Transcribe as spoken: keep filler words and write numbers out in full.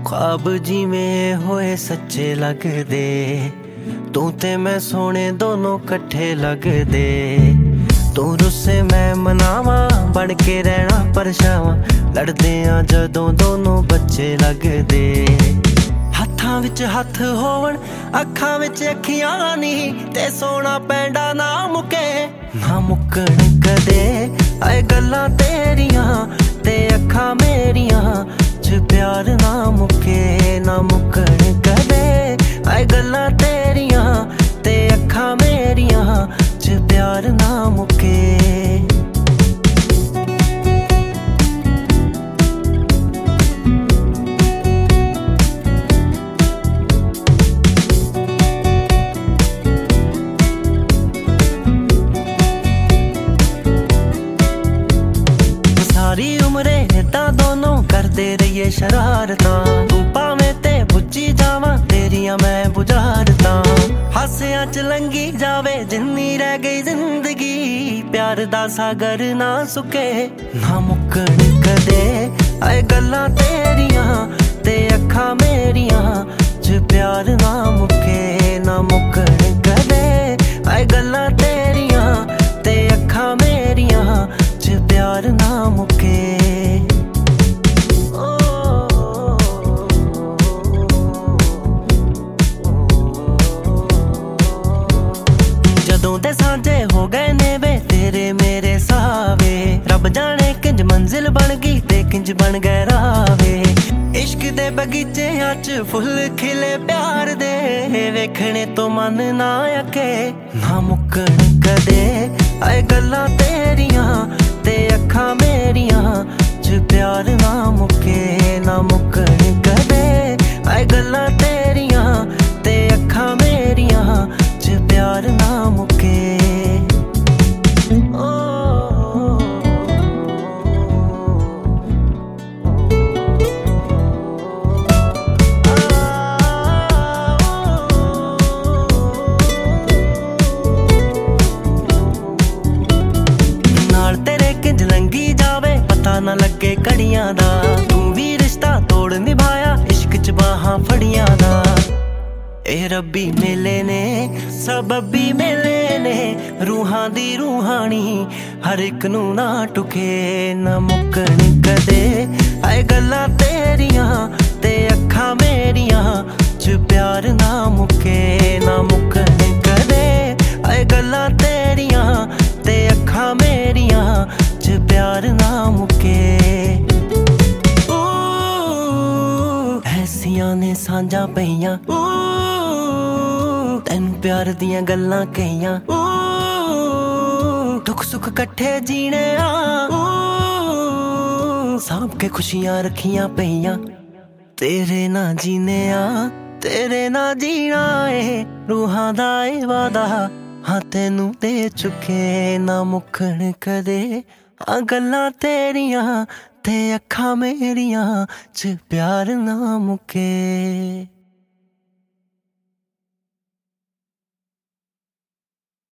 ख्वाब जिवें होए सच्चे लगदे, तू ते मैं सोने दोनों कट्ठे लगदे। तू रुस्से मैं मनावा, बन के रहना परछावां, लड़दे आ जदों दोनों बच्चे लगदे। हत्थां विच हत्थ होवन, अखां विच अखियां नी, ते सोना पैंदा ना मुके ना मुक्कण कदे। आए गल्लां तेरियां ते अखां मेरियां च प्यार ना मुके ना मुक्कण कदे। आए गल्लां तेरियां ते अखां मेरियां च प्यार ना मुके। सारी उम्रे इदां दोनों करदे रहिए शरारतां, तू भावें ते बुझी जावां तेरियां मैं बुझारतां। हासियां च लंघी जावे जिन्नी रह गई जिंदगी, प्यार दा सागर ना सुके ना मुक्कण कदे। आए गल्लां तेरियां ते अखां मेरियां च प्यार ना मुके ना मुक्कण कदे। आए गल्लां तेरियां ते अखां मेरियां च प्यार ना मुके। जदों दे सांझे हो गए ने वे तेरे मेरे सावे, रब जाने किंज मंजिल बन गई ते किंज बन गए रावे। इश्क दे बगीचे च फुल खिले प्यार दे, वेखने तो मन ना अके ना मुक्कण कदे। आए गल्लां तेरियां ते अखां मेरियां च प्यार ना मुके ना मुक्कण कदे। आए गल्लां तेरियां ते अखां मेरियां च प्यार ना मुके। लंघी जावे पता ना लगे घड़ियां दा, तू भी रिश्ता तोड़ निभाया इश्क च बाहां फड़ियां दा। ए रब्बी मिले ने सबबी मिले ने, रूहां दी रूहानी हर एक नू ना टुके ना मुक्कण कदे। आए गल्लां तेरियां ते अखां मेरियां च प्यार ना मुके ना मुक्कण कदे। आए गल्लां तेरियां ते अखां मेरियां च प्यार ना मुके। ऐसियां ने सांझां पईयां, तैनू प्यार दियां गल्लां कहियां, दुख सुख कट्ठे जीने आ, सांभ के खुशियां रखियां पईयां। तेरे ना जीने आ तेरे ना जीना ए, रूहां दा ए वादा हाँ तैनू दे चुके ना मुक्कण कदे। आ गल्लां तेरियां ते अखां मेरियां च प्यार ना मुके।